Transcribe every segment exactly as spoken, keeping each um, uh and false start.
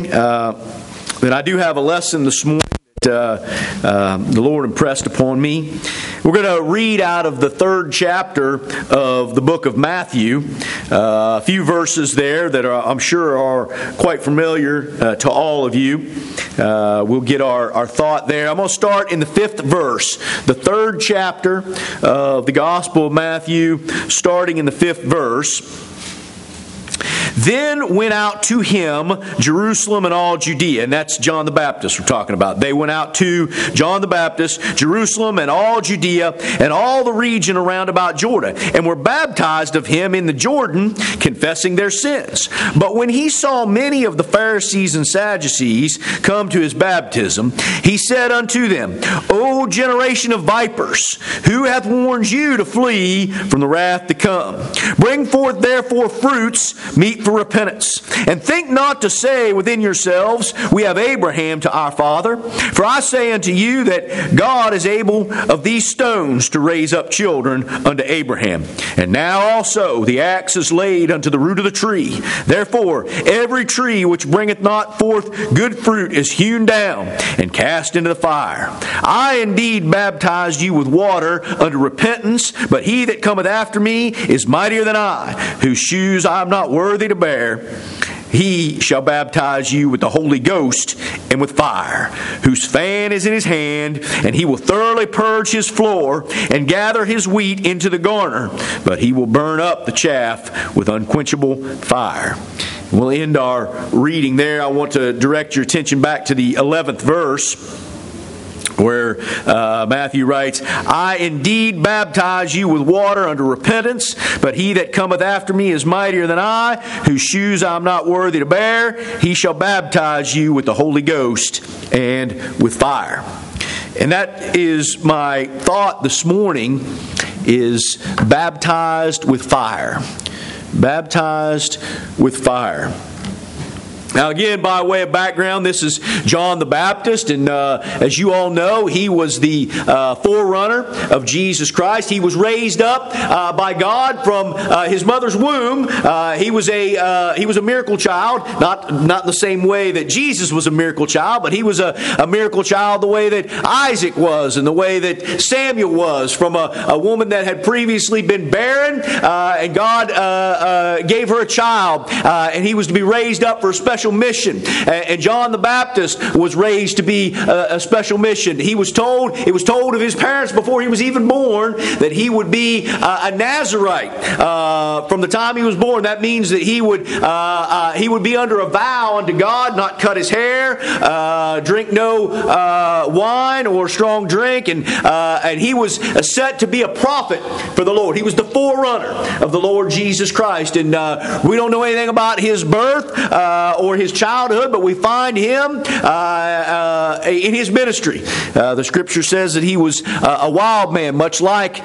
morning uh, that I do have a lesson this morning that uh, uh, the Lord impressed upon me. We're going to read out of the third chapter of the book of Matthew. Uh, a few verses there that are, I'm sure are quite familiar uh, to all of you. Uh, we'll get our, our thought there. I'm going to start in the fifth verse, the third chapter of the Gospel of Matthew, starting in the fifth verse. Then went out to him Jerusalem and all Judea. And that's John the Baptist we're talking about. They went out to John the Baptist, Jerusalem and all Judea and all the region around about Jordan, and were baptized of him in the Jordan, confessing their sins. But when he saw many of the Pharisees and Sadducees come to his baptism, he said unto them, O generation of vipers, who hath warned you to flee from the wrath to come? Bring forth therefore fruits meet for repentance. And think not to say within yourselves, we have Abraham to our father. For I say unto you that God is able of these stones to raise up children unto Abraham. And now also the axe is laid unto the root of the tree. Therefore every tree which bringeth not forth good fruit is hewn down and cast into the fire. I indeed baptized you with water unto repentance, but he that cometh after me is mightier than I, whose shoes I am not worthy to bear. He shall baptize you with the Holy Ghost and with fire, whose fan is in his hand, and he will thoroughly purge his floor and gather his wheat into the garner, but he will burn up the chaff with unquenchable fire. We'll end our reading there. I want to direct your attention back to the eleventh verse, where uh, Matthew writes, I indeed baptize you with water unto repentance, but he that cometh after me is mightier than I, whose shoes I am not worthy to bear. He shall baptize you with the Holy Ghost and with fire. And that is my thought this morning, is baptized with fire. Baptized with fire. Now again, by way of background, this is John the Baptist, and uh, as you all know, he was the uh, forerunner of Jesus Christ. He was raised up uh, by God from uh, his mother's womb. Uh, he was a uh, he was a miracle child, not not in the same way that Jesus was a miracle child, but he was a, a miracle child the way that Isaac was, and the way that Samuel was, from a, a woman that had previously been barren, uh, and God uh, uh, gave her a child, uh, and he was to be raised up for a special mission. And John the Baptist was raised to be a special mission. He was told, it was told of his parents before he was even born, that he would be a Nazarite uh, from the time he was born. That means that he would uh, uh, he would be under a vow unto God, not cut his hair, uh, drink no uh, wine or strong drink, and uh, and he was set to be a prophet for the Lord. He was the forerunner of the Lord Jesus Christ, and uh, we don't know anything about his birth uh, or his childhood, but we find him uh, uh, in his ministry. Uh, the Scripture says that he was uh, a wild man, much like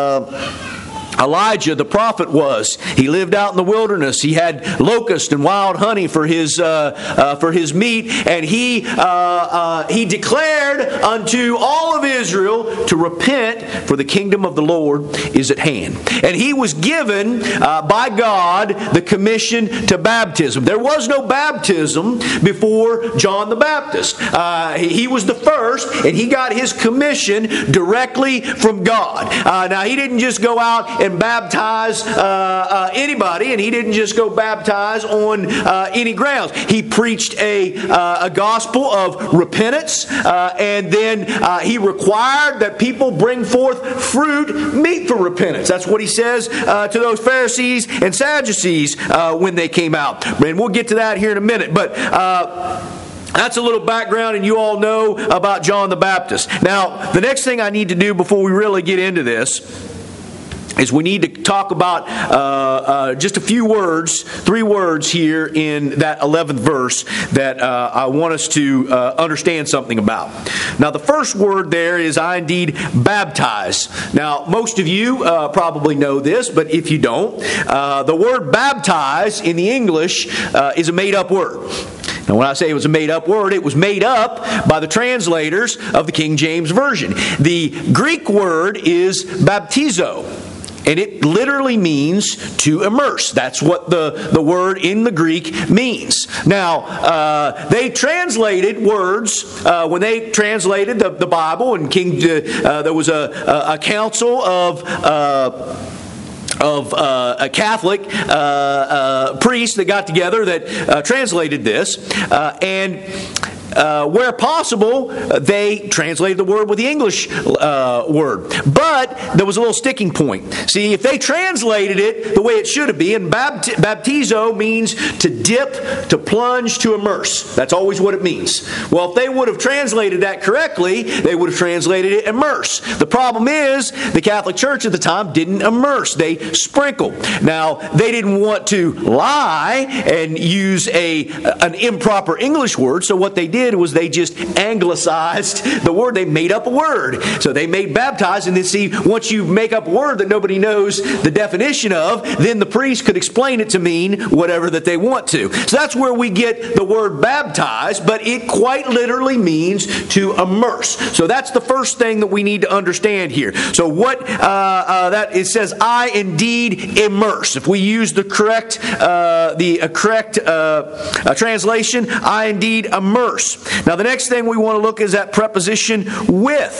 Uh, Elijah the prophet was. He lived out in the wilderness. He had locust and wild honey for his uh, uh, for his meat, and he uh, uh, he declared unto all of Israel to repent, for the kingdom of the Lord is at hand. And he was given uh, by God the commission to baptism. There was no baptism before John the Baptist. Uh, he, he was the first, and he got his commission directly from God. Uh, now he didn't just go out and baptize uh, uh, anybody, and he didn't just go baptize on uh, any grounds. He preached a, uh, a gospel of repentance, uh, and then uh, he required that people bring forth fruit meet for repentance. That's what he says uh, to those Pharisees and Sadducees uh, when they came out. And we'll get to that here in a minute. But uh, that's a little background, and you all know about John the Baptist. Now, the next thing I need to do before we really get into this is we need to talk about uh, uh, just a few words, three words here in that eleventh verse that uh, I want us to uh, understand something about. Now, the first word there is, I indeed baptize. Now, most of you uh, probably know this, but if you don't, uh, the word baptize in the English uh, is a made-up word. Now, when I say it was a made-up word, it was made up by the translators of the King James Version. The Greek word is baptizo. And it literally means to immerse. That's what the, the word in the Greek means. Now, uh, they translated words, uh, when they translated the, the Bible, and King, uh, there was a, a, a council of... Uh, of uh, a Catholic uh, uh, priest that got together that uh, translated this, uh, and Uh, where possible, they translated the word with the English uh, word. But there was a little sticking point. See, if they translated it the way it should have been, bapt- baptizo means to dip, to plunge, to immerse. That's always what it means. Well, if they would have translated that correctly, they would have translated it immerse. The problem is, the Catholic Church at the time didn't immerse. They sprinkled. Now, they didn't want to lie and use a an improper English word, so what they did was they just anglicized the word. They made up a word. So they made baptize, and then see, once you make up a word that nobody knows the definition of, then the priest could explain it to mean whatever that they want to. So that's where we get the word baptize, but it quite literally means to immerse. So that's the first thing that we need to understand here. So what uh, uh, that it says, I indeed immerse. If we use the correct uh, the uh, correct uh, uh, translation, I indeed immerse. Now, the next thing we want to look is that preposition with.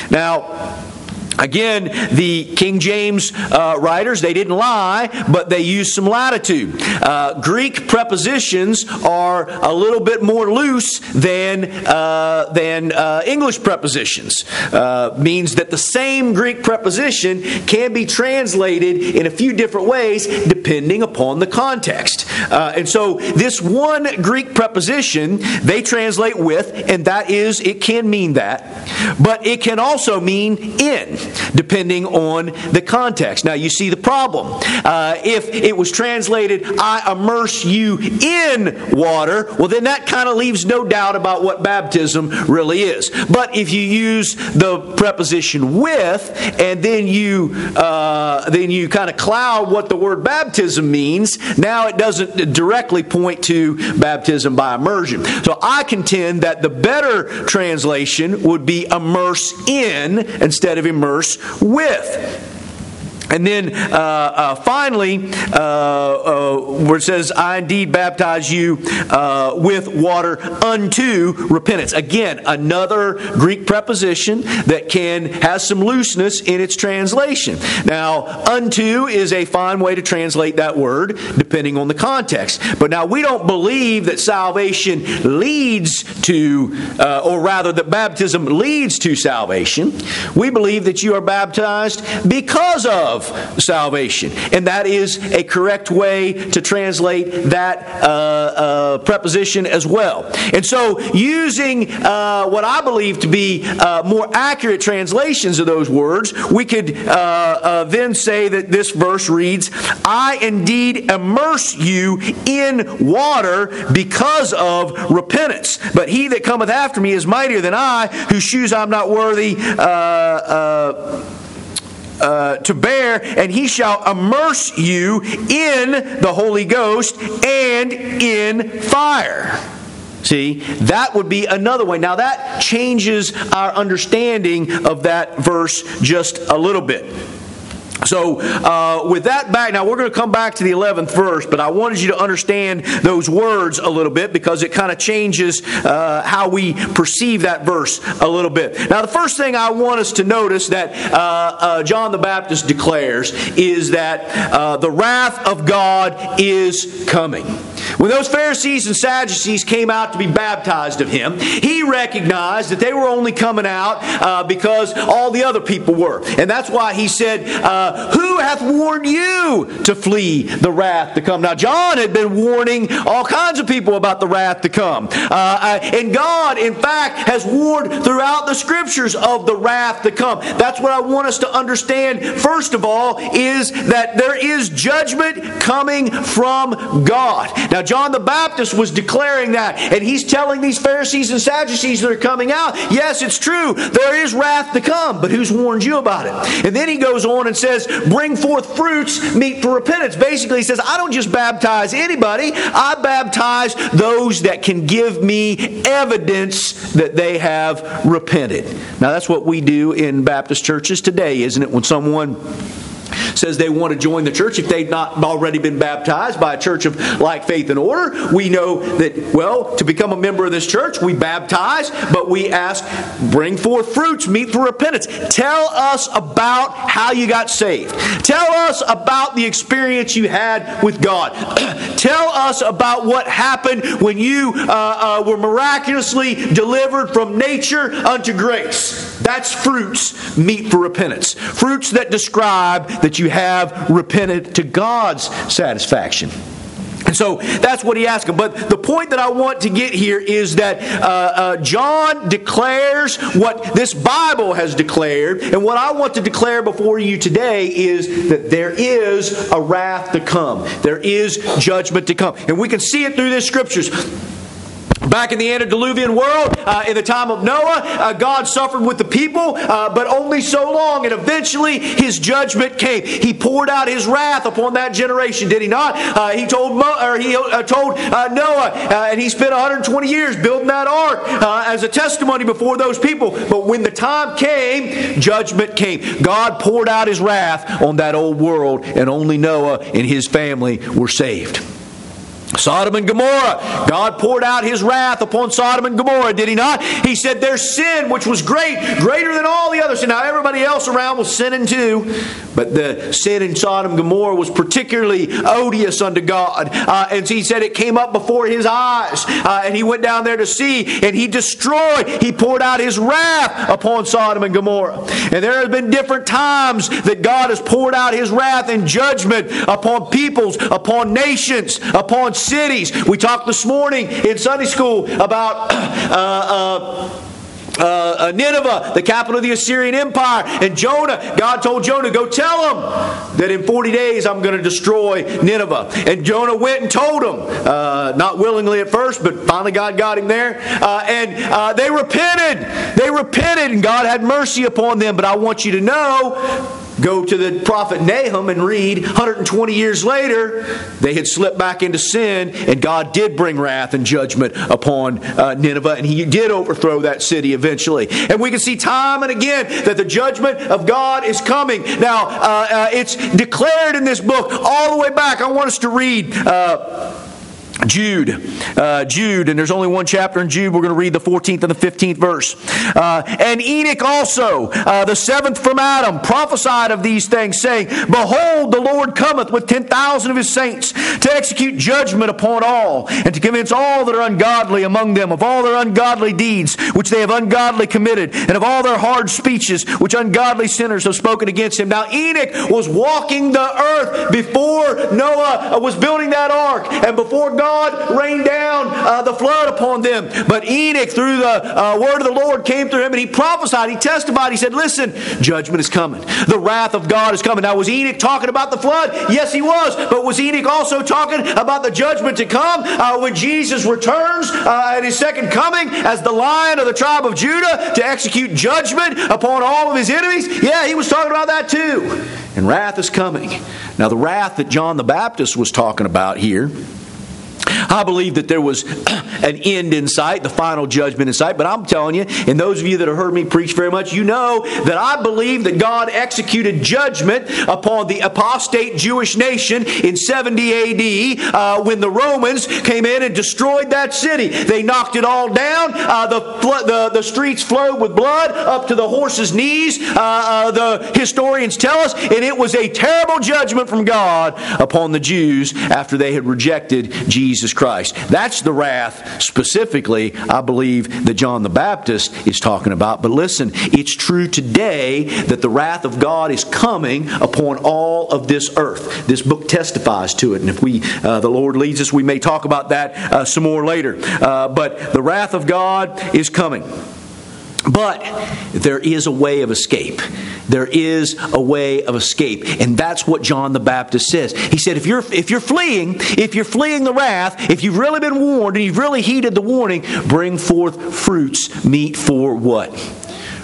Now, again, the King James uh, writers, they didn't lie, but they used some latitude. Uh, Greek prepositions are a little bit more loose than uh, than uh, English prepositions. Uh, means that the same Greek preposition can be translated in a few different ways depending upon the context. Uh, and so this one Greek preposition, they translate with, and that is, it can mean that. But it can also mean in, depending on the context. Now, you see the problem. Uh, if it was translated, I immerse you in water, well, then that kind of leaves no doubt about what baptism really is. But if you use the preposition with, and then you uh, then you kind of cloud what the word baptism means, now it doesn't directly point to baptism by immersion. So I contend that the better translation would be immerse in instead of immerse with. And then uh, uh, finally, uh, uh, where it says, I indeed baptize you uh, with water unto repentance. Again, another Greek preposition that can has some looseness in its translation. Now, unto is a fine way to translate that word, depending on the context. But now, we don't believe that salvation leads to, uh, or rather that baptism leads to salvation. We believe that you are baptized because of salvation. And that is a correct way to translate that uh, uh, preposition as well. And so using uh, what I believe to be uh, more accurate translations of those words, we could uh, uh, then say that this verse reads, I indeed immerse you in water because of repentance. But he that cometh after me is mightier than I, whose shoes I'm not worthy uh, uh, Uh, to bear, and he shall immerse you in the Holy Ghost and in fire. See, that would be another way. Now that changes our understanding of that verse just a little bit. So, uh, with that back, now we're going to come back to the eleventh verse, but I wanted you to understand those words a little bit because it kind of changes uh, how we perceive that verse a little bit. Now, the first thing I want us to notice that uh, uh, John the Baptist declares is that uh, the wrath of God is coming. When those Pharisees and Sadducees came out to be baptized of him, he recognized that they were only coming out uh, because all the other people were. And that's why he said, uh, who hath warned you to flee the wrath to come? Now, John had been warning all kinds of people about the wrath to come. Uh, and God, in fact, has warned throughout the Scriptures of the wrath to come. That's what I want us to understand, first of all, is that there is judgment coming from God. Now, John the Baptist was declaring that, and he's telling these Pharisees and Sadducees that are coming out, yes, it's true, there is wrath to come, but who's warned you about it? And then he goes on and says, bring forth fruits meet for repentance. Basically, he says, I don't just baptize anybody, I baptize those that can give me evidence that they have repented. Now, that's what we do in Baptist churches today, isn't it? When someone says they want to join the church if they've not already been baptized by a church of like faith and order. We know that, well, to become a member of this church, we baptize, but we ask, bring forth fruits, meet for repentance. Tell us about how you got saved. Tell us about the experience you had with God. Tell us about what happened when you uh, uh, were miraculously delivered from nature unto grace. That's fruits meet for repentance. Fruits that describe that you have repented to God's satisfaction. And so that's what he asked him. But the point that I want to get here is that uh, uh, John declares what this Bible has declared. And what I want to declare before you today is that there is a wrath to come. There is judgment to come. And we can see it through the Scriptures. Back in the antediluvian world, uh, in the time of Noah, uh, God suffered with the people, uh, but only so long, and eventually His judgment came. He poured out His wrath upon that generation, did He not? Uh, he told Mo, or He uh, told uh, Noah, uh, and he spent one hundred twenty years building that ark uh, as a testimony before those people. But when the time came, judgment came. God poured out His wrath on that old world, and only Noah and his family were saved. Sodom and Gomorrah. God poured out His wrath upon Sodom and Gomorrah, did He not? He said their sin, which was great, greater than all the others. And now everybody else around was sinning too. But the sin in Sodom and Gomorrah was particularly odious unto God. Uh, and so He said it came up before His eyes. Uh, and He went down there to see, and He destroyed. He poured out His wrath upon Sodom and Gomorrah. And there have been different times that God has poured out His wrath and judgment upon peoples, upon nations, upon cities. We talked this morning in Sunday school about uh, uh, uh, Nineveh, the capital of the Assyrian Empire, and Jonah. God told Jonah, go tell them that in forty days I'm going to destroy Nineveh. And Jonah went and told them, uh, not willingly at first, but finally God got him there. Uh, and uh, they repented. They repented, and God had mercy upon them. But I want you to know, go to the prophet Nahum and read, one hundred twenty years later, they had slipped back into sin, and God did bring wrath and judgment upon uh, Nineveh, and He did overthrow that city eventually. And we can see time and again that the judgment of God is coming. Now, uh, uh, it's declared in this book all the way back. I want us to read Uh, Jude, uh, Jude, and there's only one chapter in Jude. We're going to read the fourteenth and the fifteenth verse. Uh, and Enoch also, uh, the seventh from Adam, prophesied of these things, saying, Behold, the Lord cometh with ten thousand of His saints to execute judgment upon all, and to convince all that are ungodly among them of all their ungodly deeds which they have ungodly committed, and of all their hard speeches which ungodly sinners have spoken against Him. Now Enoch was walking the earth before Noah was building that ark, and before God God rained down uh, the flood upon them. But Enoch, through the uh, word of the Lord, came through him, and he prophesied, he testified, he said, listen, judgment is coming. The wrath of God is coming. Now, was Enoch talking about the flood? Yes, he was. But was Enoch also talking about the judgment to come uh, when Jesus returns uh, at His second coming as the Lion of the tribe of Judah to execute judgment upon all of His enemies? Yeah, he was talking about that too. And wrath is coming. Now, the wrath that John the Baptist was talking about here, I believe that there was an end in sight, the final judgment in sight. But I'm telling you, and those of you that have heard me preach very much, you know that I believe that God executed judgment upon the apostate Jewish nation in seventy A D uh, when the Romans came in and destroyed that city. They knocked it all down. Uh, the, the, the streets flowed with blood up to the horses' knees. Uh, uh, the historians tell us, and it was a terrible judgment from God upon the Jews after they had rejected Jesus Christ. That's the wrath specifically, I believe, that John the Baptist is talking about. But listen, it's true today that the wrath of God is coming upon all of this earth. This book testifies to it. And if we, uh, the Lord leads us, we may talk about that uh, some more later. Uh, but the wrath of God is coming. But there is a way of escape. There is a way of escape. And that's what John the Baptist says. He said, if you're if you're fleeing, if you're fleeing the wrath, if you've really been warned and you've really heeded the warning, bring forth fruits meet for what?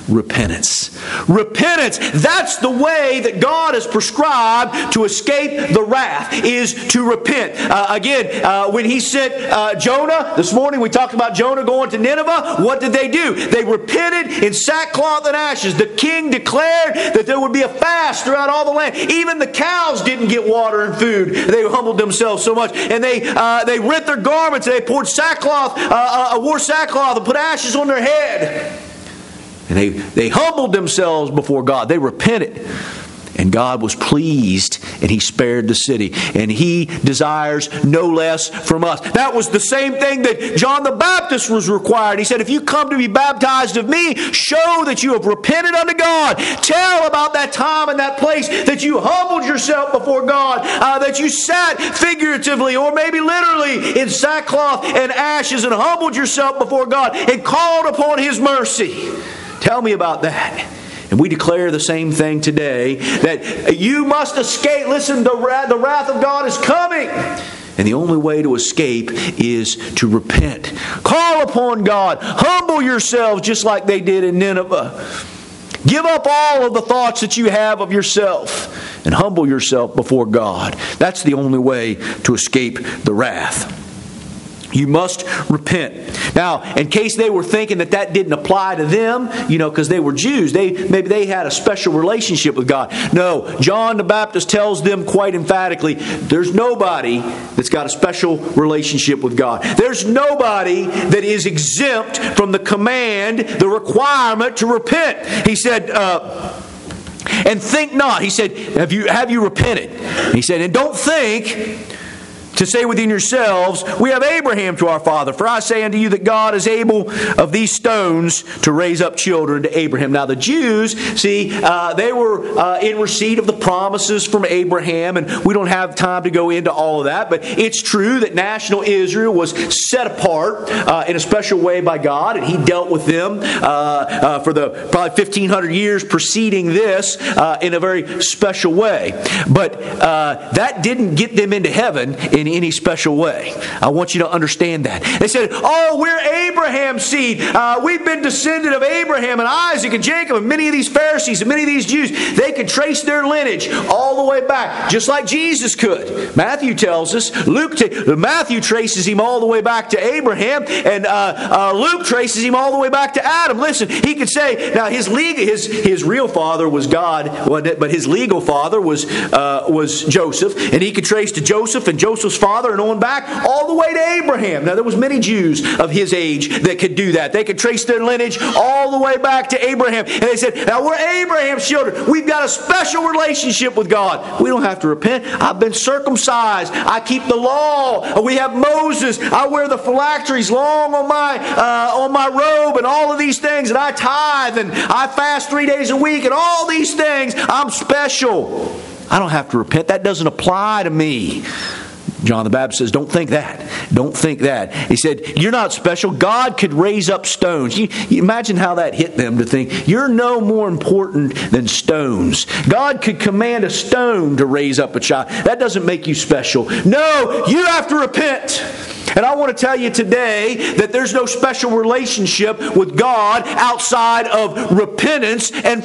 repentance. Repentance. That's the way that God has prescribed to escape the wrath, is to repent. Uh, again, uh, when He sent uh, Jonah, this morning we talked about Jonah going to Nineveh. What did they do? They repented in sackcloth and ashes. The king declared that there would be a fast throughout all the land. Even the cows didn't get water and food. They humbled themselves so much. And they uh, they rent their garments. And they poured sackcloth, uh, uh, wore sackcloth and put ashes on their head. And they, they humbled themselves before God. They repented. And God was pleased, and He spared the city. And He desires no less from us. That was the same thing that John the Baptist was required. He said, if you come to be baptized of me, show that you have repented unto God. Tell about that time and that place that you humbled yourself before God, uh, that you sat figuratively or maybe literally in sackcloth and ashes and humbled yourself before God and called upon His mercy. Tell me about that. And we declare the same thing today, that you must escape. Listen, the wrath, the wrath of God is coming. And the only way to escape is to repent. Call upon God. Humble yourselves just like they did in Nineveh. Give up all of the thoughts that you have of yourself and humble yourself before God. That's the only way to escape the wrath. You must repent. Now, in case they were thinking that that didn't apply to them, you know, because they were Jews, they maybe they had a special relationship with God. No, John the Baptist tells them quite emphatically, there's nobody that's got a special relationship with God. There's nobody that is exempt from the command, the requirement to repent. He said, uh, and think not. He said, have you, have you repented? He said, and don't think to say within yourselves, we have Abraham to our father. For I say unto you that God is able of these stones to raise up children to Abraham. Now the Jews, see, uh, they were uh, in receipt of the promises from Abraham, and we don't have time to go into all of that, but it's true that national Israel was set apart uh, in a special way by God, and He dealt with them uh, uh, for the probably fifteen hundred years preceding this uh, in a very special way. But uh, that didn't get them into heaven in any special way. I want you to understand that. They said, oh, we're Abraham's seed. Uh, we've been descended of Abraham and Isaac and Jacob, and many of these Pharisees and many of these Jews, they could trace their lineage all the way back, just like Jesus could. Matthew tells us, Luke, t- Matthew traces him all the way back to Abraham, and uh, uh, Luke traces him all the way back to Adam. Listen, he could say, now his legal, his his real father was God, but his legal father was uh, was Joseph, and he could trace to Joseph and Joseph's father and on back all the way to Abraham. Now there was many Jews of his age that could do that. They could trace their lineage all the way back to Abraham. And they said, now we're Abraham's children. We've got a special relationship with God. We don't have to repent. I've been circumcised. I keep the law. We have Moses. I wear the phylacteries long on my uh, on my robe and all of these things. And I tithe and I fast three days a week and all these things. I'm special. I don't have to repent. That doesn't apply to me. John the Baptist says, don't think that. Don't think that. He said, you're not special. God could raise up stones. You, you imagine how that hit them to think, you're no more important than stones. God could command a stone to raise up a child. That doesn't make you special. No, you have to repent. And I want to tell you today that there's no special relationship with God outside of repentance and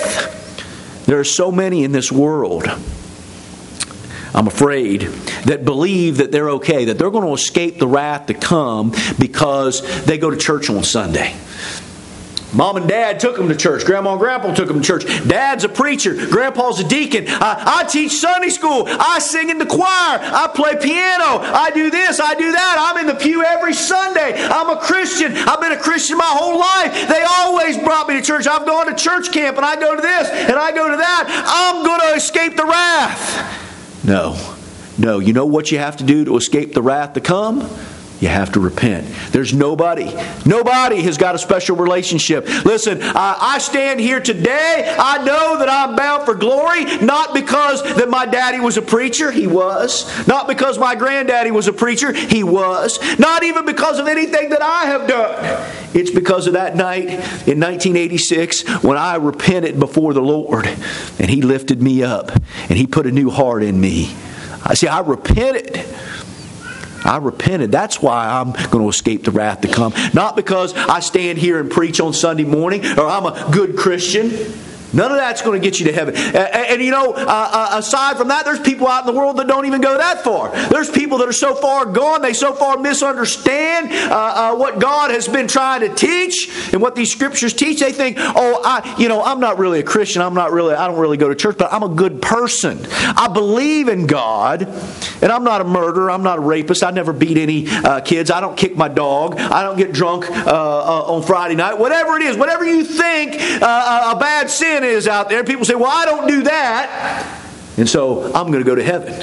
faith. There are so many in this world, I'm afraid, that believe that they're okay, that they're going to escape the wrath to come because they go to church on Sunday. Mom and Dad took them to church. Grandma and Grandpa took them to church. Dad's a preacher. Grandpa's a deacon. I, I teach Sunday school. I sing in the choir. I play piano. I do this. I do that. I'm in the pew every Sunday. I'm a Christian. I've been a Christian my whole life. They always brought me to church. I've gone to church camp and I go to this and I go to that. I'm going to escape the wrath. No. No. You know what you have to do to escape the wrath to come? You have to repent. There's nobody. Nobody has got a special relationship. Listen, uh, I stand here today. I know that I'm bound for glory, not because that my daddy was a preacher. He was. Not because my granddaddy was a preacher. He was. Not even because of anything that I have done. It's because of that night in nineteen eighty-six when I repented before the Lord and He lifted me up and He put a new heart in me. I see, I repented. I repented. That's why I'm going to escape the wrath to come. Not because I stand here and preach on Sunday morning or I'm a good Christian. None of that's going to get you to heaven. And, and you know, uh, aside from that, there's people out in the world that don't even go that far. There's people that are so far gone, they so far misunderstand uh, uh, what God has been trying to teach and what these scriptures teach. They think, oh, I, you know, I'm not really a Christian. I'm not really, I don't really go to church, but I'm a good person. I believe in God, and I'm not a murderer. I'm not a rapist. I never beat any uh, kids. I don't kick my dog. I don't get drunk uh, uh, on Friday night. Whatever it is, whatever you think uh, a bad sin is out there. People say, well, I don't do that, and so I'm going to go to heaven.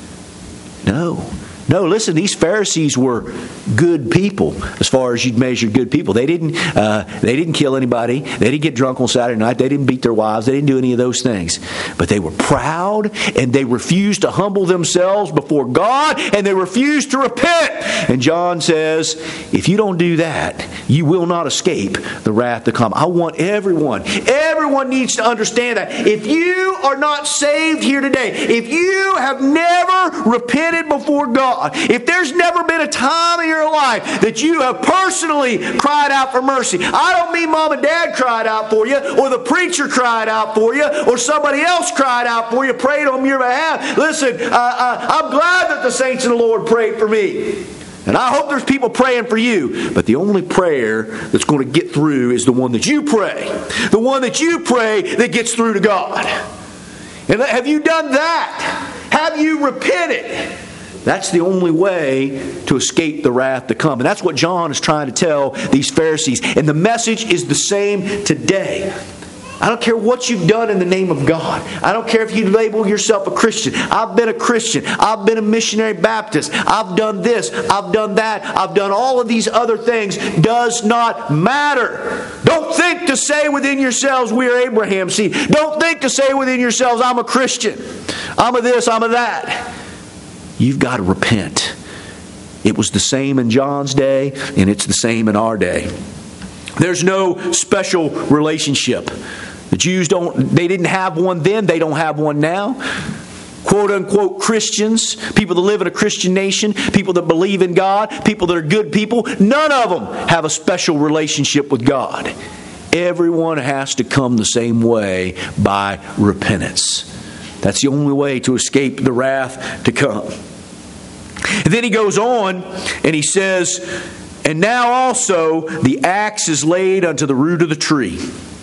No. No, listen, these Pharisees were good people as far as you'd measure good people. They didn't uh, they didn't kill anybody. They didn't get drunk on Saturday night. They didn't beat their wives. They didn't do any of those things. But they were proud, and they refused to humble themselves before God, and they refused to repent. And John says, if you don't do that, you will not escape the wrath to come. I want everyone, everyone needs to understand that. If you are not saved here today, if you have never repented before God, if there's never been a time in your life that you have personally cried out for mercy, I don't mean mom and dad cried out for you, or the preacher cried out for you, or somebody else cried out for you, prayed on your behalf. Listen, uh, uh, I'm glad that the saints of the Lord prayed for me. And I hope there's people praying for you. But the only prayer that's going to get through is the one that you pray. The one that you pray that gets through to God. And have you done that? Have you repented? That's the only way to escape the wrath to come. And that's what John is trying to tell these Pharisees. And the message is the same today. I don't care what you've done in the name of God. I don't care if you label yourself a Christian. I've been a Christian. I've been a missionary Baptist. I've done this. I've done that. I've done all of these other things. Does not matter. Don't think to say within yourselves, we are Abraham's seed. Don't think to say within yourselves, I'm a Christian. I'm a this, I'm a that. You've got to repent. It was the same in John's day, and it's the same in our day. There's no special relationship. The Jews don't, they didn't have one then, they don't have one now. Quote unquote Christians, people that live in a Christian nation, people that believe in God, people that are good people, none of them have a special relationship with God. Everyone has to come the same way, by repentance. That's the only way to escape the wrath to come. And then he goes on and he says, and now also the axe is laid unto the root of the tree.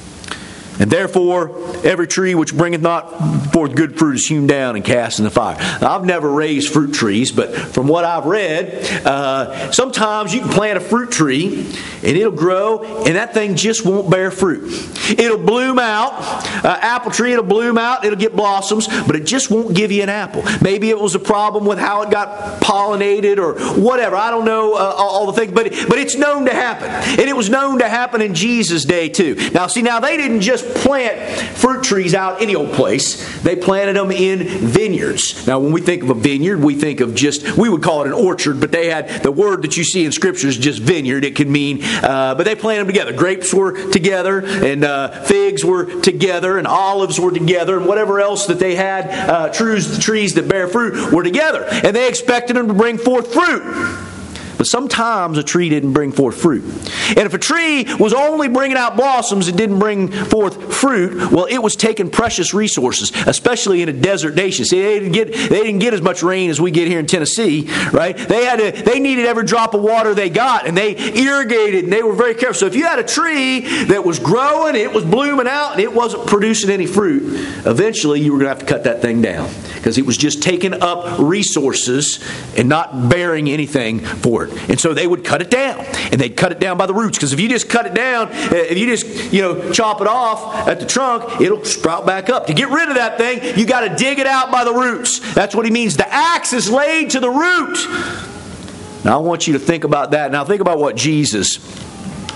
And therefore, every tree which bringeth not forth good fruit is hewn down and cast in the fire. Now, I've never raised fruit trees, but from what I've read, uh, sometimes you can plant a fruit tree and it'll grow and that thing just won't bear fruit. It'll bloom out. Uh, apple tree, it'll bloom out. It'll get blossoms, but it just won't give you an apple. Maybe it was a problem with how it got pollinated or whatever. I don't know uh, all the things, but, but it's known to happen. And it was known to happen in Jesus' day too. Now, see, now they didn't just plant fruit trees out any old place. They planted them in vineyards. Now, when we think of a vineyard, we think of just, we would call it an orchard, but they had, the word that you see in Scripture is just vineyard. It could mean, uh, but they planted them together. Grapes were together, and uh, figs were together, and olives were together, and whatever else that they had, uh, trees, trees that bear fruit were together. And they expected them to bring forth fruit. But sometimes a tree didn't bring forth fruit. And if a tree was only bringing out blossoms and didn't bring forth fruit, well, it was taking precious resources, especially in a desert nation. See, they didn't get they didn't get as much rain as we get here in Tennessee, right? They had to, they needed every drop of water they got, and they irrigated, and they were very careful. So if you had a tree that was growing, it was blooming out, and it wasn't producing any fruit, eventually you were going to have to cut that thing down because it was just taking up resources and not bearing anything for it. And so they would cut it down, and they'd cut it down by the roots, because if you just cut it down, if you just, you know, chop it off at the trunk, it'll sprout back up. To get rid of that thing, you got to dig it out by the roots. That's what he means. The axe is laid to the root. Now I want you to think about that. Now think about what Jesus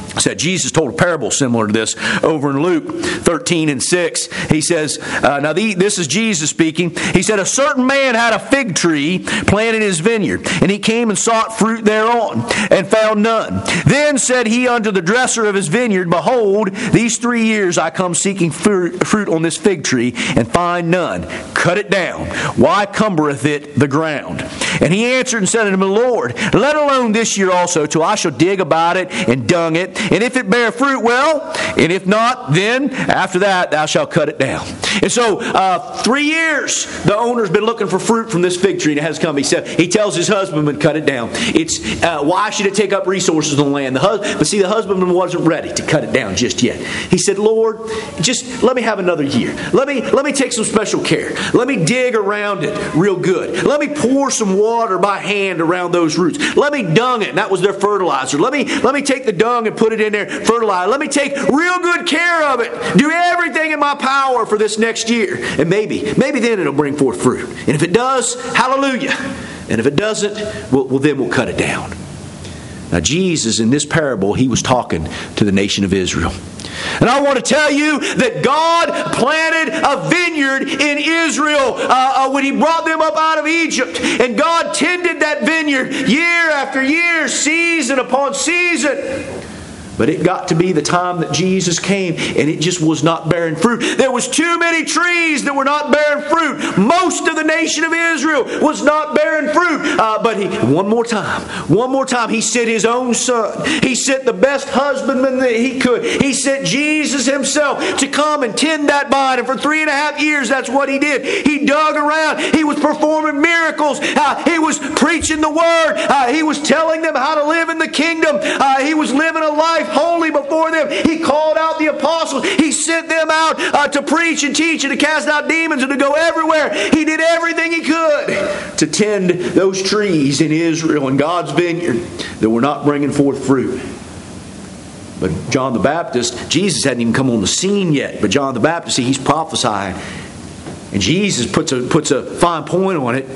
said Jesus told a parable similar to this over in Luke thirteen and six. He says, uh, now the, this is Jesus speaking. He said, a certain man had a fig tree planted in his vineyard, and he came and sought fruit thereon, and found none. Then said he unto the dresser of his vineyard, behold, these three years I come seeking fruit, fruit on this fig tree, and find none. Cut it down. Why cumbereth it the ground? And he answered and said unto him, Lord, let alone this year also, till I shall dig about it and dung it. And if it bear fruit, well, and if not, then after that thou shalt cut it down. And so, uh, three years the owner's been looking for fruit from this fig tree, and it has come. He said, he tells his husbandman, cut it down. It's uh, why should it take up resources on the land? The hus- but see, the husbandman wasn't ready to cut it down just yet. He said, Lord, just let me have another year. Let me let me take some special care. Let me dig around it real good. Let me pour some water by hand around those roots. Let me dung it. And that was their fertilizer. Let me let me take the dung and put it in there, fertilize. Let me take real good care of it. Do everything in my power for this next year. And maybe, maybe then it'll bring forth fruit. And if it does, hallelujah. And if it doesn't, well, well then we'll cut it down. Now Jesus, in this parable, he was talking to the nation of Israel. And I want to tell you that God planted a vineyard in Israel uh, uh, when He brought them up out of Egypt. And God tended that vineyard year after year, season upon season. But it got to be the time that Jesus came, and it just was not bearing fruit. There was too many trees that were not bearing fruit. Most of the nation of Israel was not bearing fruit. Uh, but he, one more time, one more time, He sent His own Son. He sent the best husbandman that He could. He sent Jesus Himself to come and tend that vine. And for three and a half years, that's what He did. He dug around. He was performing miracles. Uh, he was preaching the Word. Uh, he was telling them how to live in the kingdom. Uh, he was living a life holy before them. He called out the apostles. He sent them out uh, to preach and teach and to cast out demons and to go everywhere. He did everything He could to tend those trees in Israel and God's vineyard that were not bringing forth fruit. But John the Baptist, Jesus hadn't even come on the scene yet. But John the Baptist, see, he's prophesying. And Jesus puts a, puts a fine point on it.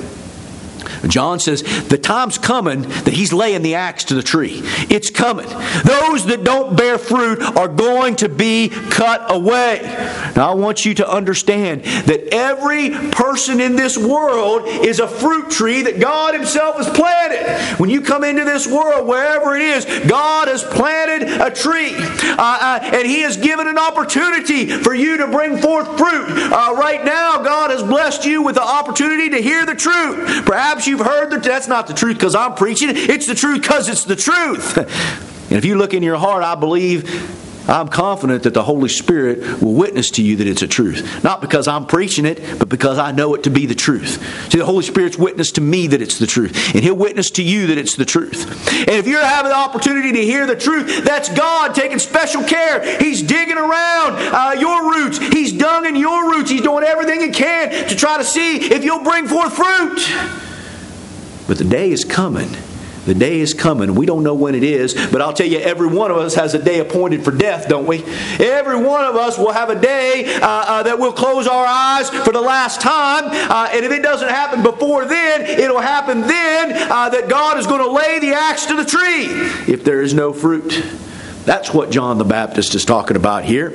John says, the time's coming that He's laying the axe to the tree. It's coming. Those that don't bear fruit are going to be cut away. Now I want you to understand that every person in this world is a fruit tree that God Himself has planted. When you come into this world, wherever it is, God has planted a tree. Uh, uh, and He has given an opportunity for you to bring forth fruit. Uh, right now, God has blessed you with the opportunity to hear the truth. Perhaps you've heard that that's not the truth because I'm preaching it. It's the truth because it's the truth. And if you look in your heart, I believe, I'm confident that the Holy Spirit will witness to you that it's a truth. Not because I'm preaching it, but because I know it to be the truth. See, the Holy Spirit's witness to me that it's the truth. And He'll witness to you that it's the truth. And if you're having the opportunity to hear the truth, that's God taking special care. He's digging around uh, your roots. He's dunging your roots. He's doing everything He can to try to see if you'll bring forth fruit. But the day is coming. The day is coming. We don't know when it is, but I'll tell you, every one of us has a day appointed for death, don't we? Every one of us will have a day uh, uh, that we'll close our eyes for the last time. Uh, and if it doesn't happen before then, it'll happen then uh, that God is going to lay the axe to the tree if there is no fruit. That's what John the Baptist is talking about here.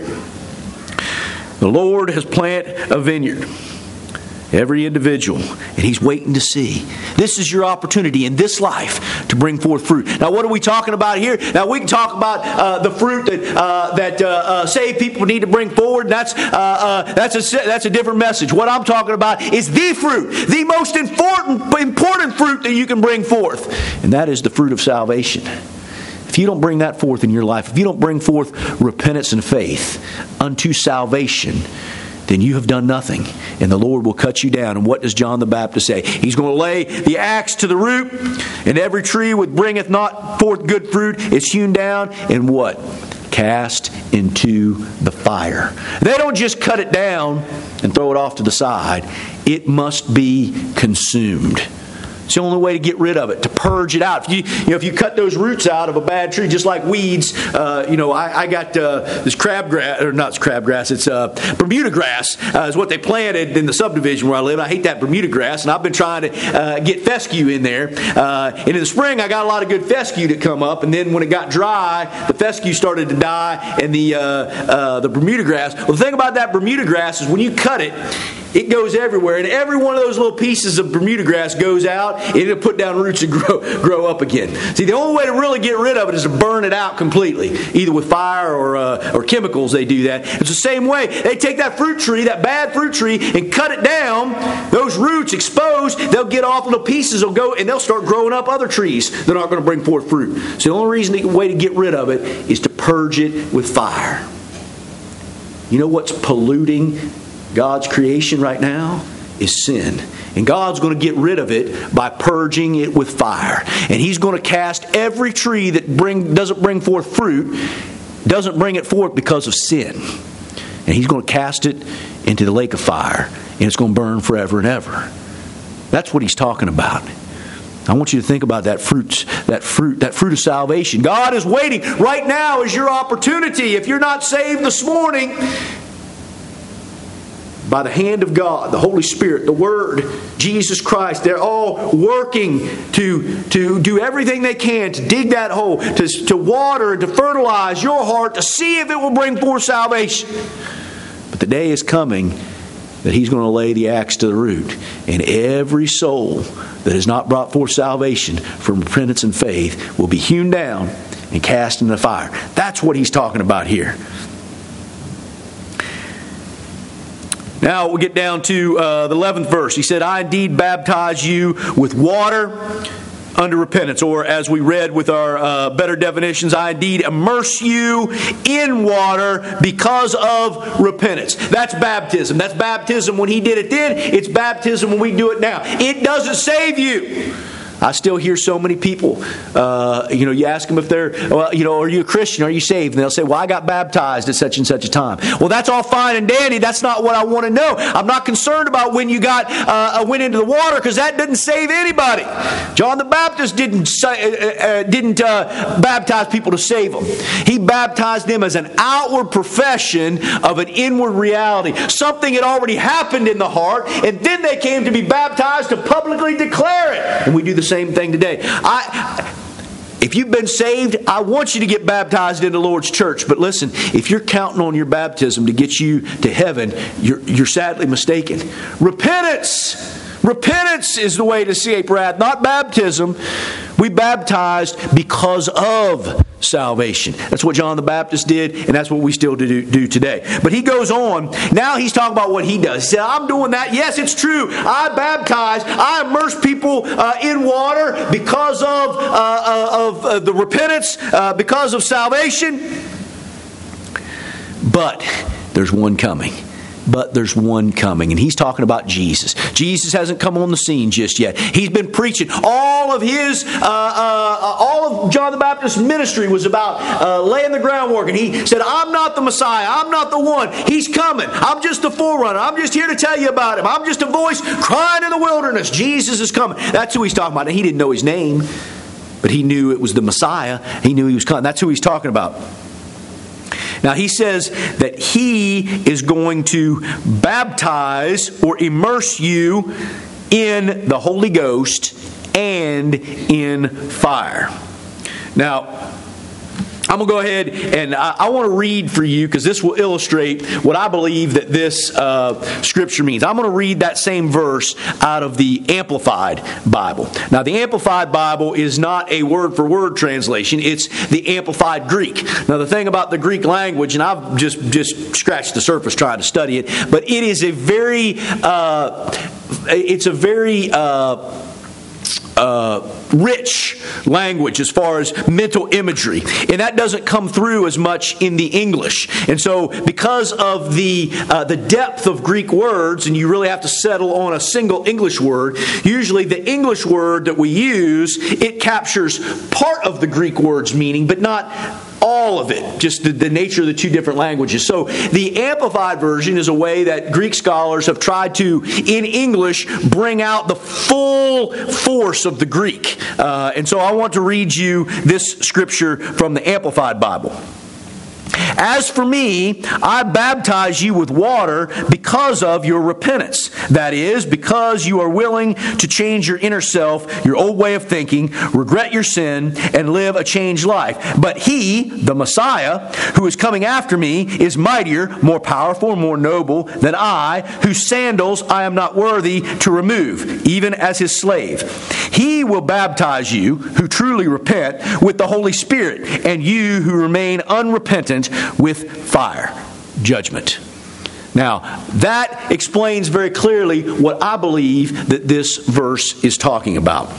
The Lord has planted a vineyard. Every individual, and He's waiting to see. This is your opportunity in this life to bring forth fruit. Now, what are we talking about here? Now, we can talk about uh, the fruit that uh, that uh, uh, saved people need to bring forward. That's uh, uh, that's a that's a different message. What I'm talking about is the fruit, the most important important fruit that you can bring forth, and that is the fruit of salvation. If you don't bring that forth in your life, if you don't bring forth repentance and faith unto salvation, then you have done nothing, and the Lord will cut you down. And what does John the Baptist say? He's going to lay the axe to the root, and every tree which bringeth not forth good fruit is hewn down, and what? Cast into the fire. They don't just cut it down and throw it off to the side. It must be consumed. It's the only way to get rid of it, to purge it out. If you, you know, if you cut those roots out of a bad tree, just like weeds, uh, you know, I, I got uh, this crabgrass, or not crabgrass, it's uh, Bermuda grass, uh, is what they planted in the subdivision where I live. I hate that Bermuda grass, and I've been trying to uh, get fescue in there. Uh, and in the spring, I got a lot of good fescue to come up, and then when it got dry, the fescue started to die, and the uh, uh, the Bermuda grass. Well, the thing about that Bermuda grass is when you cut it, it goes everywhere, and every one of those little pieces of Bermuda grass goes out, and it'll put down roots and grow grow up again. See, the only way to really get rid of it is to burn it out completely, either with fire or uh, or chemicals. They do that. It's the same way. They take that fruit tree, that bad fruit tree, and cut it down. Those roots exposed, they'll get off little pieces. They'll go and they'll start growing up other trees that aren't going to bring forth fruit. So the only reason, the way to get rid of it is to purge it with fire. You know what's polluting God's creation right now? Is sin. And God's going to get rid of it by purging it with fire. And He's going to cast every tree that bring doesn't bring forth fruit, doesn't bring it forth because of sin. And He's going to cast it into the lake of fire. And it's going to burn forever and ever. That's what He's talking about. I want you to think about that fruit, that fruit, that fruit of salvation. God is waiting. Right now is your opportunity. If you're not saved this morning, by the hand of God, the Holy Spirit, the Word, Jesus Christ, they're all working to, to do everything they can to dig that hole, to, to water, to fertilize your heart, to see if it will bring forth salvation. But the day is coming that He's going to lay the axe to the root. And every soul that has not brought forth salvation from repentance and faith will be hewn down and cast into the fire. That's what He's talking about here. Now we'll get down to uh, the eleventh verse. He said, I indeed baptize you with water unto repentance. Or as we read with our uh, better definitions, I indeed immerse you in water because of repentance. That's baptism. That's baptism when He did it then. It's baptism when we do it now. It doesn't save you. I still hear so many people, uh, you know, you ask them if they're, well, you know, are you a Christian? Are you saved? And they'll say, well, I got baptized at such and such a time. Well, that's all fine and dandy. That's not what I want to know. I'm not concerned about when you got uh, went into the water, because that didn't save anybody. John the Baptist didn't say, uh, uh, didn't uh, baptize people to save them. He baptized them as an outward profession of an inward reality. Something had already happened in the heart, and then they came to be baptized to publicly declare it. And we do the same thing today. I, if you've been saved, I want you to get baptized into the Lord's church. But listen, if you're counting on your baptism to get you to heaven, you're, you're sadly mistaken. Repentance! Repentance is the way to escape wrath, not baptism. We baptized because of salvation. That's what John the Baptist did, and that's what we still do, do today. But he goes on. Now he's talking about what he does. He said, I'm doing that. Yes, it's true. I baptize. I immerse people uh, in water because of, uh, uh, of uh, the repentance, uh, because of salvation. But there's one coming. But there's one coming, and he's talking about Jesus. Jesus hasn't come on the scene just yet. He's been preaching. All of his, uh, uh, all of John the Baptist's ministry was about uh, laying the groundwork. And he said, I'm not the Messiah. I'm not the one. He's coming. I'm just the forerunner. I'm just here to tell you about Him. I'm just a voice crying in the wilderness. Jesus is coming. That's who he's talking about. And he didn't know His name, but he knew it was the Messiah. He knew He was coming. That's who he's talking about. Now he says that He is going to baptize or immerse you in the Holy Ghost and in fire. Now, I'm going to go ahead and I, I want to read for you, because this will illustrate what I believe that this uh, scripture means. I'm going to read that same verse out of the Amplified Bible. Now, the Amplified Bible is not a word-for-word translation. It's the Amplified Greek. Now, the thing about the Greek language, and I've just, just scratched the surface trying to study it, but it is a very, uh, it's a very... Uh, Uh, rich language as far as mental imagery, and that doesn't come through as much in the English. And so, because of the uh, the depth of Greek words, and you really have to settle on a single English word. Usually, the English word that we use, it captures part of the Greek word's meaning, but not all of it, just the, the nature of the two different languages. So the Amplified Version is a way that Greek scholars have tried to, in English, bring out the full force of the Greek. Uh, and so I want to read you this scripture from the Amplified Bible. As for me, I baptize you with water because of your repentance. That is, because you are willing to change your inner self, your old way of thinking, regret your sin, and live a changed life. But He, the Messiah, who is coming after me, is mightier, more powerful, and more noble than I, whose sandals I am not worthy to remove, even as His slave. He will baptize you, who truly repent, with the Holy Spirit, and you who remain unrepentant, with fire, judgment. Now, that explains very clearly what I believe that this verse is talking about.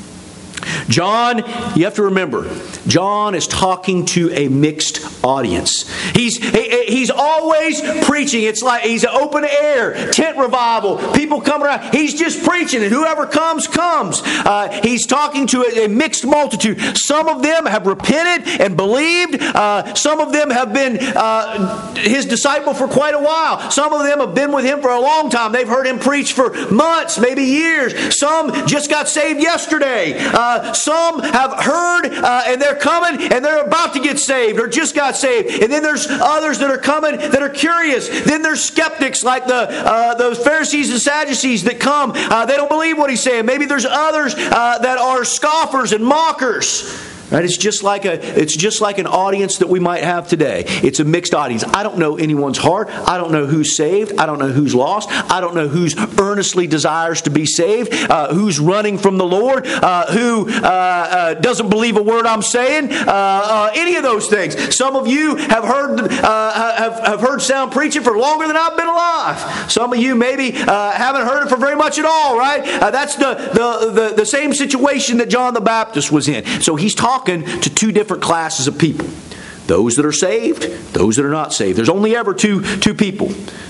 John, you have to remember, John is talking to a mixed audience. He's he, he's always preaching. It's like he's an open air tent revival. People come around. He's just preaching, and whoever comes, comes. Uh, he's talking to a, a mixed multitude. Some of them have repented and believed. Uh, some of them have been uh, His disciple for quite a while. Some of them have been with Him for a long time. They've heard Him preach for months, maybe years. Some just got saved yesterday. Uh, some have heard uh, and they're coming and they're about to get saved or just got saved. And then there's others that are coming that are curious. Then there's skeptics like the uh, those Pharisees and Sadducees that come. Uh, they don't believe what He's saying. Maybe there's others uh, that are scoffers and mockers. Right? It's just like a it's just like an audience that we might have today. It's a mixed audience. I don't know anyone's heart. I don't know who's saved. I don't know who's lost. I don't know who's earnestly desires to be saved. Uh, who's running from the Lord. Uh, who uh, uh, doesn't believe a word I'm saying. Uh, uh, any of those things. Some of you have heard uh, have, have heard sound preaching for longer than I've been alive. Some of you maybe uh, haven't heard it for very much at all. Right? Uh, that's the, the the the same situation that John the Baptist was in. So he's talking to two different classes of people. Those that are saved, those that are not saved. There's only ever two, two people,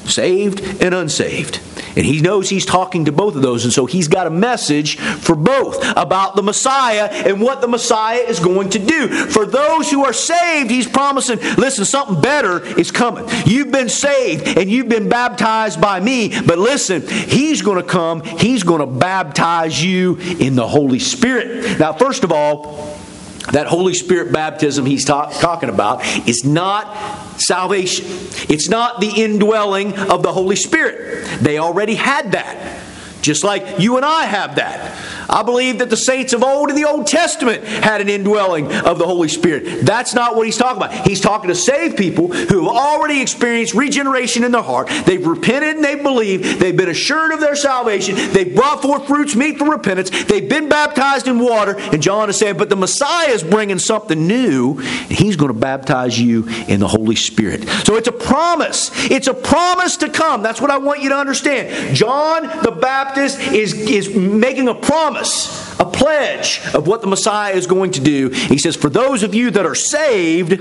saved and unsaved. And he knows he's talking to both of those. And so he's got a message for both about the Messiah and what the Messiah is going to do. For those who are saved, he's promising, listen, something better is coming. You've been saved and you've been baptized by me. But listen, he's going to come. He's going to baptize you in the Holy Spirit. Now, first of all, that Holy Spirit baptism he's talk, talking about is not salvation. It's not the indwelling of the Holy Spirit. They already had that. Just like you and I have that. I believe that the saints of old in the Old Testament had an indwelling of the Holy Spirit. That's not what he's talking about. He's talking to saved people who have already experienced regeneration in their heart. They've repented and they've believed. They've been assured of their salvation. They've brought forth fruits meet for repentance. They've been baptized in water. And John is saying, but the Messiah is bringing something new. And He's going to baptize you in the Holy Spirit. So it's a promise. It's a promise to come. That's what I want you to understand. John the Baptist is, is making a promise. A pledge of what the Messiah is going to do. He says, for those of you that are saved,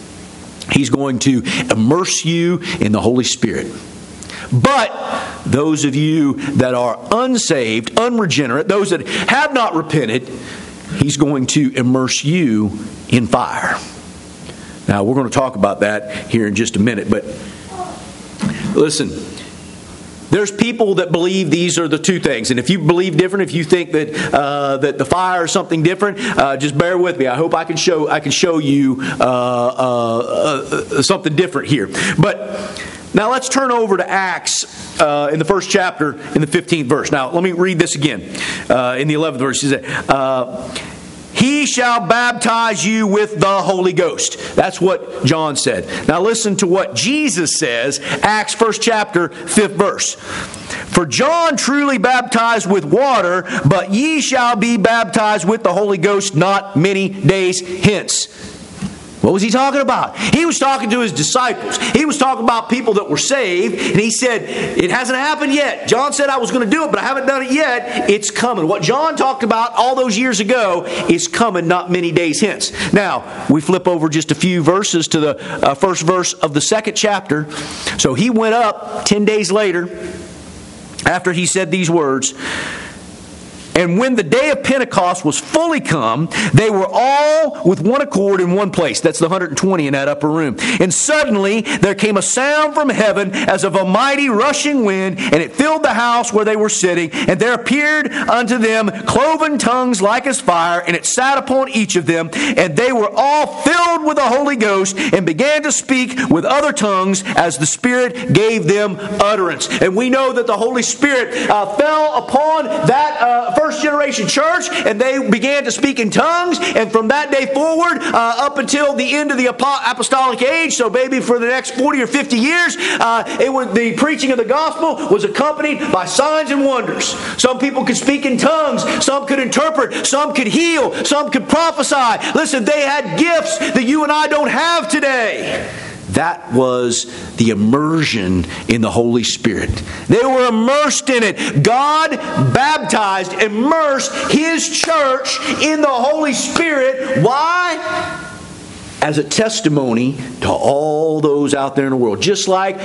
He's going to immerse you in the Holy Spirit. But those of you that are unsaved, unregenerate, those that have not repented, He's going to immerse you in fire. Now, we're going to talk about that here in just a minute. But listen, there's people that believe these are the two things. And if you believe different, if you think that uh, that the fire is something different, uh, just bear with me. I hope I can show I can show you uh, uh, uh, something different here. But now let's turn over to Acts uh, in the first chapter in the fifteenth verse. Now let me read this again uh, in the eleventh verse. He said, uh, He shall baptize you with the Holy Ghost. That's what John said. Now listen to what Jesus says, Acts first chapter, fifth verse. For John truly baptized with water, but ye shall be baptized with the Holy Ghost not many days hence. What was he talking about? He was talking to his disciples. He was talking about people that were saved. And he said, it hasn't happened yet. John said I was going to do it, but I haven't done it yet. It's coming. What John talked about all those years ago is coming not many days hence. Now, we flip over just a few verses to the uh, first verse of the second chapter. So he went up ten days later, after he said these words, And when the day of Pentecost was fully come, they were all with one accord in one place. That's the one hundred twenty in that upper room. And suddenly there came a sound from heaven as of a mighty rushing wind, and it filled the house where they were sitting. And there appeared unto them cloven tongues like as fire, and it sat upon each of them. And they were all filled with the Holy Ghost, and began to speak with other tongues as the Spirit gave them utterance. And we know that the Holy Spirit uh, fell upon that uh, first generation church, and they began to speak in tongues. And from that day forward, uh, up until the end of the apostolic age, so maybe for the next forty or fifty years, uh, it was the preaching of the gospel was accompanied by signs and wonders. Some people could speak in tongues, some could interpret, some could heal, some could prophesy. Listen, they had gifts that you and I don't have today. That was the immersion in the Holy Spirit. They were immersed in it. God baptized, immersed His church in the Holy Spirit. Why? As a testimony to all those out there in the world. Just like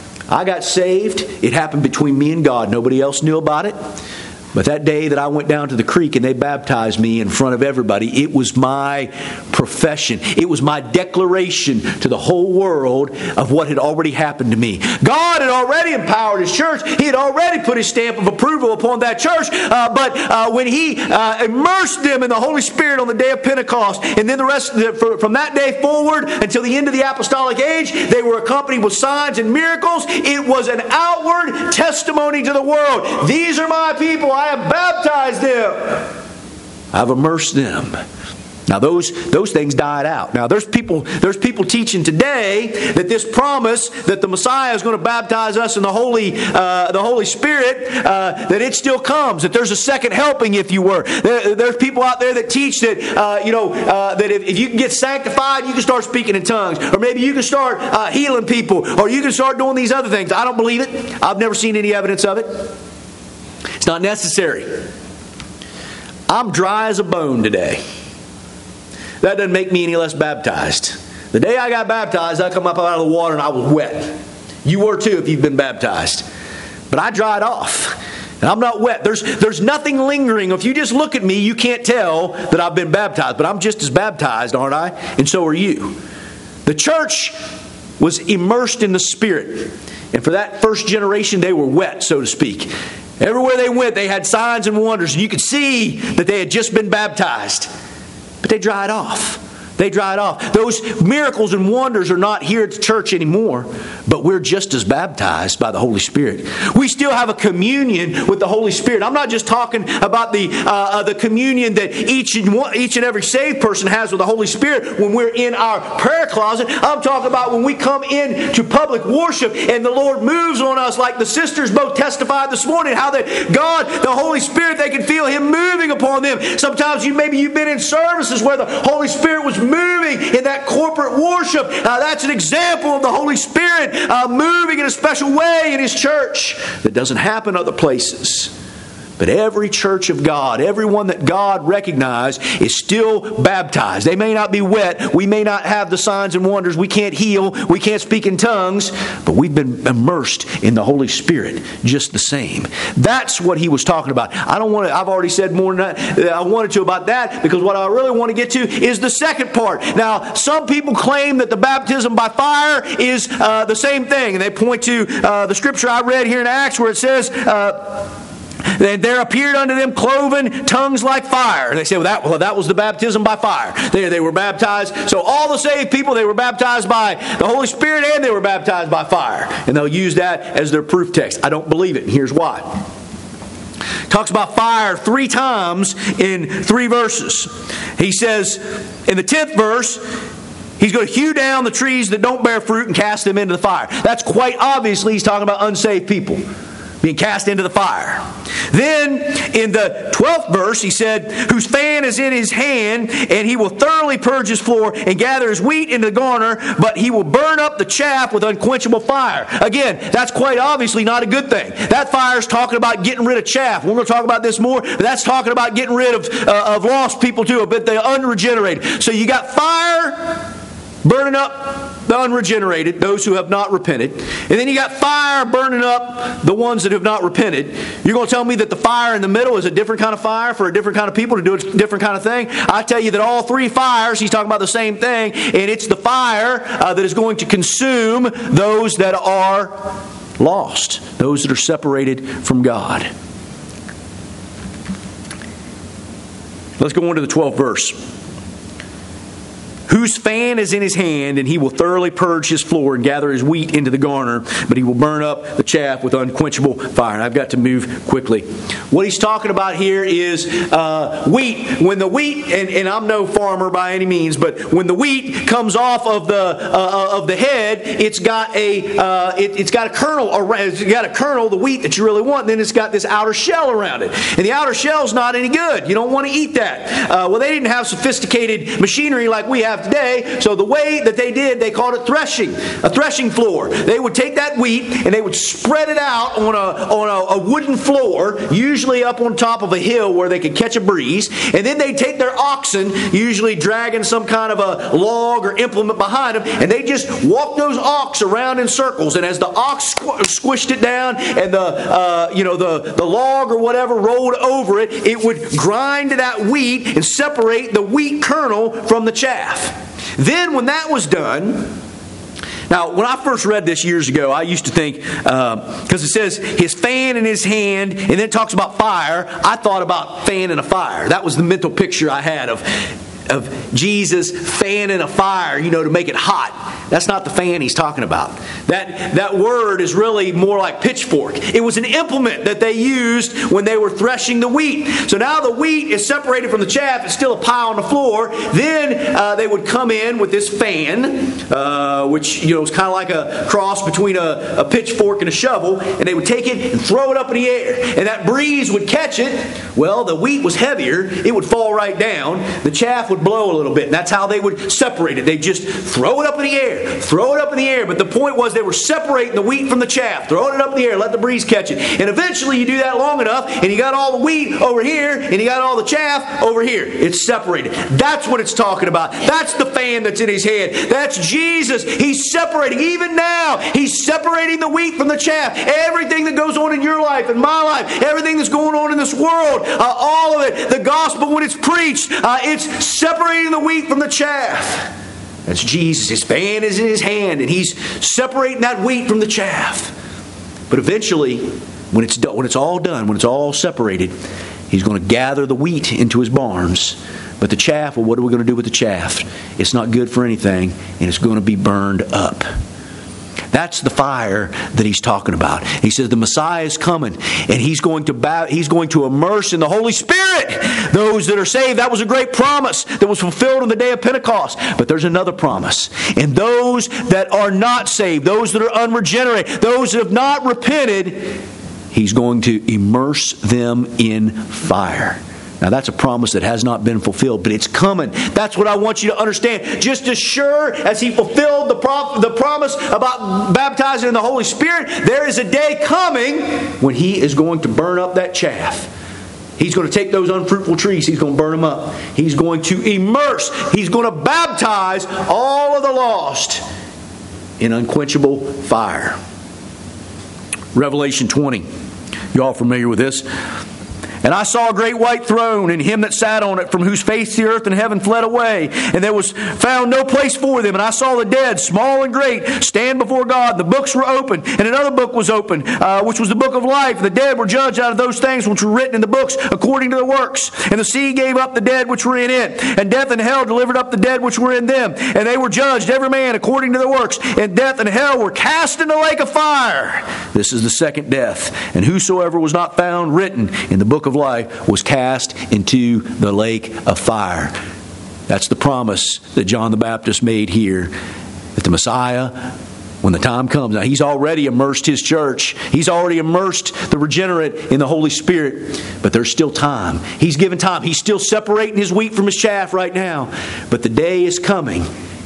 I got saved, it happened between me and God. Nobody else knew about it. But that day that I went down to the creek and they baptized me in front of everybody, it was my profession. It was my declaration to the whole world of what had already happened to me. God had already empowered His church. He had already put His stamp of approval upon that church. Uh, but uh, when He uh, immersed them in the Holy Spirit on the day of Pentecost, and then the rest of the, from that day forward until the end of the apostolic age, they were accompanied with signs and miracles. It was an outward testimony to the world. These are my people. I have baptized them. I've immersed them. Now those those things died out. Now there's people there's people teaching today that this promise that the Messiah is going to baptize us in the Holy uh, the Holy Spirit uh, that it still comes. That there's a second helping, if you were. There, there's people out there that teach that uh, you know uh, that if, if you can get sanctified, you can start speaking in tongues, or maybe you can start uh, healing people, or you can start doing these other things. I don't believe it. I've never seen any evidence of it. It's not necessary. I'm dry as a bone today. That doesn't make me any less baptized. The day I got baptized, I come up out of the water and I was wet. You were too if you've been baptized. But I dried off. And I'm not wet. There's, there's nothing lingering. If you just look at me, you can't tell that I've been baptized. But I'm just as baptized, aren't I? And so are you. The church was immersed in the Spirit. And for that first generation, they were wet, so to speak. Everywhere they went, they had signs and wonders. And you could see that they had just been baptized. But they dried off. They dried off. Those miracles and wonders are not here at the church anymore, but we're just as baptized by the Holy Spirit. We still have a communion with the Holy Spirit. I'm not just talking about the uh, uh, the communion that each and one, each and every saved person has with the Holy Spirit when we're in our prayer closet. I'm talking about when we come in to public worship and the Lord moves on us, like the sisters both testified this morning, how that God, the Holy Spirit, they can feel Him moving upon them. Sometimes you maybe you've been in services where the Holy Spirit was moving in that corporate worship. Uh, that's an example of the Holy Spirit uh, moving in a special way in His church that doesn't happen other places. But every church of God, everyone that God recognized is still baptized. They may not be wet. We may not have the signs and wonders. We can't heal. We can't speak in tongues. But we've been immersed in the Holy Spirit just the same. That's what he was talking about. I don't want to, I've already said more than that. I wanted to about that because what I really want to get to is the second part. Now, some people claim that the baptism by fire is uh, the same thing. And they point to uh, the scripture I read here in Acts where it says, uh, And there appeared unto them cloven tongues like fire. And they say, well that, well, that was the baptism by fire. They, they were baptized. So all the saved people, they were baptized by the Holy Spirit and they were baptized by fire. And they'll use that as their proof text. I don't believe it. And here's why. Talks about fire three times in three verses. He says in the tenth verse, He's going to hew down the trees that don't bear fruit and cast them into the fire. That's quite obviously he's talking about unsaved people being cast into the fire. Then in the twelfth verse he said, whose fan is in his hand, and he will thoroughly purge his floor and gather his wheat into the garner, but he will burn up the chaff with unquenchable fire. Again, that's quite obviously not a good thing. That fire is talking about getting rid of chaff. We're going to talk about this more, but that's talking about getting rid of, uh, of lost people too, a bit the unregenerated. So you got fire burning up the unregenerated, those who have not repented. And then you got fire burning up the ones that have not repented. You're going to tell me that the fire in the middle is a different kind of fire for a different kind of people to do a different kind of thing? I tell you that all three fires, he's talking about the same thing, and it's the fire uh, that is going to consume those that are lost, those that are separated from God. Let's go on to the twelfth verse. Whose fan is in his hand, and he will thoroughly purge his floor and gather his wheat into the garner, but he will burn up the chaff with unquenchable fire. And I've got to move quickly. What he's talking about here is uh, wheat. When the wheat, and, and I'm no farmer by any means, but when the wheat comes off of the uh, of the head, it's got a uh, it, it's got a kernel around. It's got a kernel, the wheat that you really want, and then it's got this outer shell around it. And the outer shell's not any good. You don't want to eat that. Uh, well, they didn't have sophisticated machinery like we have today, so the way that they did, they called it threshing, a threshing floor. They would take that wheat and they would spread it out on a on a, a wooden floor, usually up on top of a hill where they could catch a breeze, and then they'd take their oxen, usually dragging some kind of a log or implement behind them, and they just walk those ox around in circles, and as the ox squished it down and the uh, you know the, the log or whatever rolled over it, it would grind that wheat and separate the wheat kernel from the chaff. Then when that was done, now when I first read this years ago, I used to think, because uh, it says his fan in his hand, and then it talks about fire, I thought about fan in a fire. That was the mental picture I had of of Jesus fanning a fire, you know, to make it hot. That's not the fan he's talking about. That that word is really more like pitchfork. It was an implement that they used when they were threshing the wheat. So now the wheat is separated from the chaff. It's still a pile on the floor. Then uh, they would come in with this fan, uh, which, you know, is kind of like a cross between a, a pitchfork and a shovel, and they would take it and throw it up in the air. And that breeze would catch it. Well, the wheat was heavier. It would fall right down. The chaff would blow a little bit, and that's how they would separate it. They'd just throw it up in the air, throw it up in the air, but the point was they were separating the wheat from the chaff, throwing it up in the air, let the breeze catch it. And eventually you do that long enough, and you got all the wheat over here, and you got all the chaff over here. It's separated. That's what it's talking about. That's the fan that's in his hand. That's Jesus. He's separating. Even now, he's separating the wheat from the chaff. Everything that goes on in your life, in my life, everything that's going on in this world, uh, all of it, the gospel when it's preached, uh, it's separating Separating the wheat from the chaff. That's Jesus. His fan is in his hand, and he's separating that wheat from the chaff. But eventually, when it's done, when it's all done, when it's all separated, he's going to gather the wheat into his barns. But the chaff, well, what are we going to do with the chaff? It's not good for anything, and it's going to be burned up. That's the fire that he's talking about. He says the Messiah is coming, and he's going to bow, he's going to immerse in the Holy Spirit those that are saved. That was a great promise that was fulfilled on the day of Pentecost. But there's another promise. And those that are not saved, those that are unregenerate, those that have not repented, he's going to immerse them in fire. Now that's a promise that has not been fulfilled, but it's coming. That's what I want you to understand. Just as sure as he fulfilled the, pro- the promise about baptizing in the Holy Spirit, there is a day coming when he is going to burn up that chaff. He's going to take those unfruitful trees, he's going to burn them up. He's going to immerse, he's going to baptize all of the lost in unquenchable fire. Revelation twenty. You all familiar with this? And I saw a great white throne, and him that sat on it, from whose face the earth and heaven fled away. And there was found no place for them. And I saw the dead, small and great, stand before God. The books were open, and another book was open, uh, which was the book of life. The dead were judged out of those things which were written in the books according to their works. And the sea gave up the dead which were in it. And death and hell delivered up the dead which were in them. And they were judged, every man according to their works. And death and hell were cast into the lake of fire. This is the second death. And whosoever was not found written in the book of life was cast into the lake of fire. That's the promise that John the Baptist made here, that the Messiah, when the time comes, now he's already immersed his church, he's already immersed the regenerate in the Holy Spirit, but there's still time. He's given time. He's still separating his wheat from his chaff right now, but the day is coming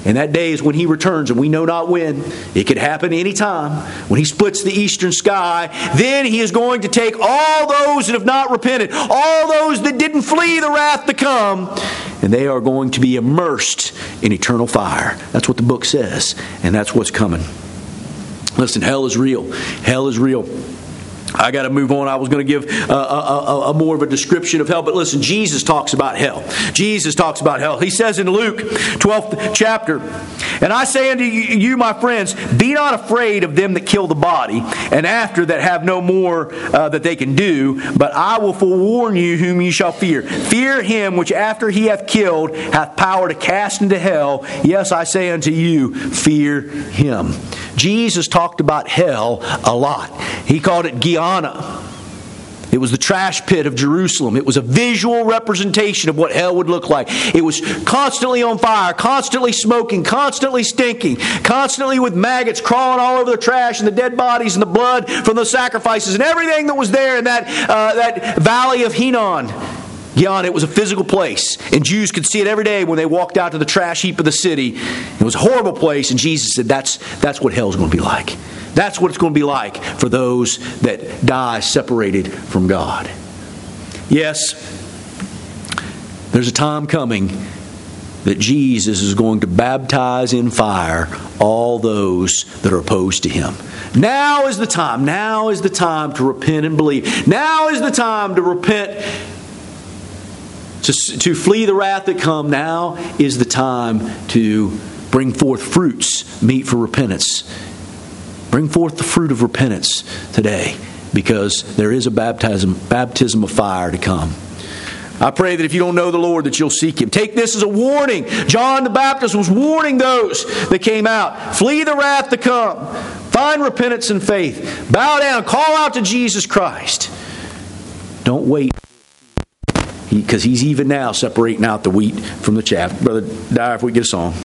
And that day is when He returns, and we know not when. It could happen any time. When He splits the eastern sky, then He is going to take all those that have not repented, all those that didn't flee the wrath to come, and they are going to be immersed in eternal fire. That's what the book says, and that's what's coming. Listen, hell is real. Hell is real. I got to move on. I was going to give a, a, a, a more of a description of hell, but listen, Jesus talks about hell. Jesus talks about hell. He says in Luke twelfth chapter, "And I say unto you, my friends, be not afraid of them that kill the body, and after that have no more uh, that they can do, but I will forewarn you whom you shall fear. Fear him which after he hath killed hath power to cast into hell. Yes, I say unto you, fear him." Jesus talked about hell a lot. He called it Gehenna. It was the trash pit of Jerusalem. It was a visual representation of what hell would look like. It was constantly on fire, constantly smoking, constantly stinking, constantly with maggots crawling all over the trash and the dead bodies and the blood from the sacrifices and everything that was there in that, uh, that valley of Hinnom. Gehenna, it was a physical place, and Jews could see it every day when they walked out to the trash heap of the city. It was a horrible place, and Jesus said that's, that's what hell's going to be like. That's what it's going to be like for those that die separated from God. Yes, there's a time coming that Jesus is going to baptize in fire all those that are opposed to Him. Now is the time. Now is the time to repent and believe. Now is the time to repent, to, to flee the wrath that come. Now is the time to bring forth fruits, meet for repentance. Bring forth the fruit of repentance today, because there is a baptism, baptism of fire to come. I pray that if you don't know the Lord, that you'll seek Him. Take this as a warning. John the Baptist was warning those that came out. Flee the wrath to come. Find repentance and faith. Bow down. Call out to Jesus Christ. Don't wait, because He's even now separating out the wheat from the chaff. Brother Dyer, if we get a song.